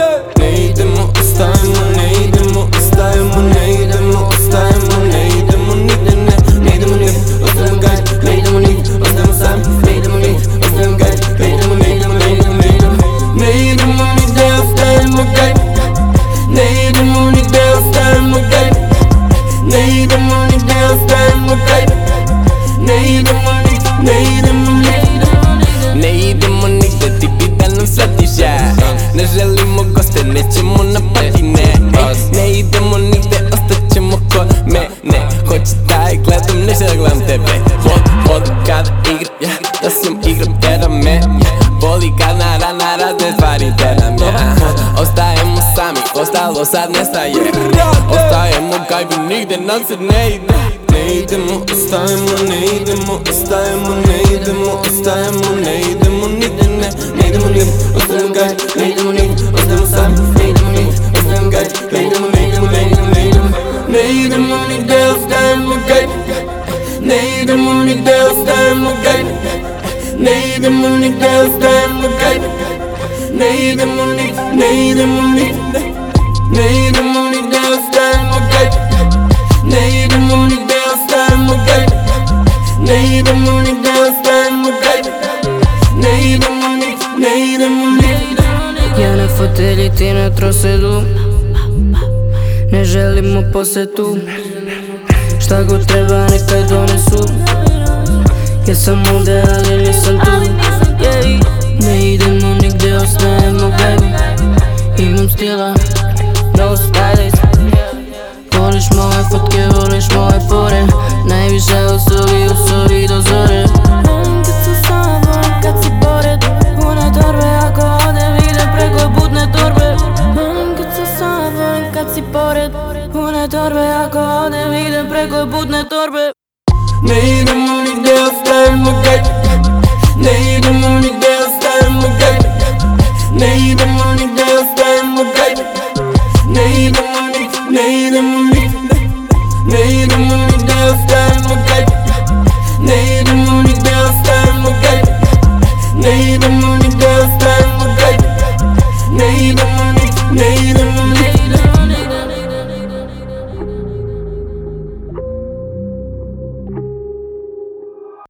Ne idemo, ostajemo, ne idemo, ostajemo, ne idemo, ostajemo, ne idemo nigde, ne idemo nigde, ostajemo gaj, ne idemo nigde, ostajemo sami, ne idemo nigde, ostajemo gaj, ne idemo, ne idemo, ne idemo, ne idemo, ne idemo nigde, ostajemo gaj, ne idemo nigde, ostajemo gaj, ne idemo nigde, ostajemo gaj, ne idemo nigde, ne idemo nigde, ne idemo nigde, ti bi da nam shvatiš, ne želimo goste, nećemo na patine, ne idemo nigde, ostaćemo kod mene, hoće da je gledam, neće da gledam tebe. Voli kada igram, da sam igram, tera me, voli kad na razne stvari tera me. Ostajemo sami, ostalo sad nestaje, ostajemo gajbi, nigde nam se ne ide. Ne idemo, ostajemo, ne idemo, ostajemo, ne idemo, ostajemo, ne idemo nigde, ne idemo nigde, ostajemo gaj, ne idemo nigde, ostajemo sami, ne idemo nigde, ostajemo gaj, ne idemo, ne idemo, ne idemo, ne idemo, ne idemo nigde, ostajemo gaj, ne idemo nigde, ostajemo gaj, ne idemo nigde, ostajemo gaj, ne idemo nigde, ne idemo nigde, ne idemo nigde, ostajemo gaj, ne idemo nigde, ostajemo gaj, ne idemo nigde, ostajemo gaj, ne idemo nigde, ne idemo nigde. Ja na fotelji, ti na trosedu, ne želimo posetu, šta god treba nekaj donesu. Ja sam ovde, ali nisam tu, ne idemo nigde, ostajemo gaj, imam stila, no stylist. Voliš moje fotke, voliš moje fore, najviše usovi do zore. Volim kad sam sama, volim kad si pored, pune torbe, ako odem idem preko putne torbe. Volim kad sam sama, volim kad si pored, pune torbe, ako odem idem preko putne torbe. Ne idemo nigde, ostajemo gaj, ne idemo nigde, ostajemo gaj, ne idemo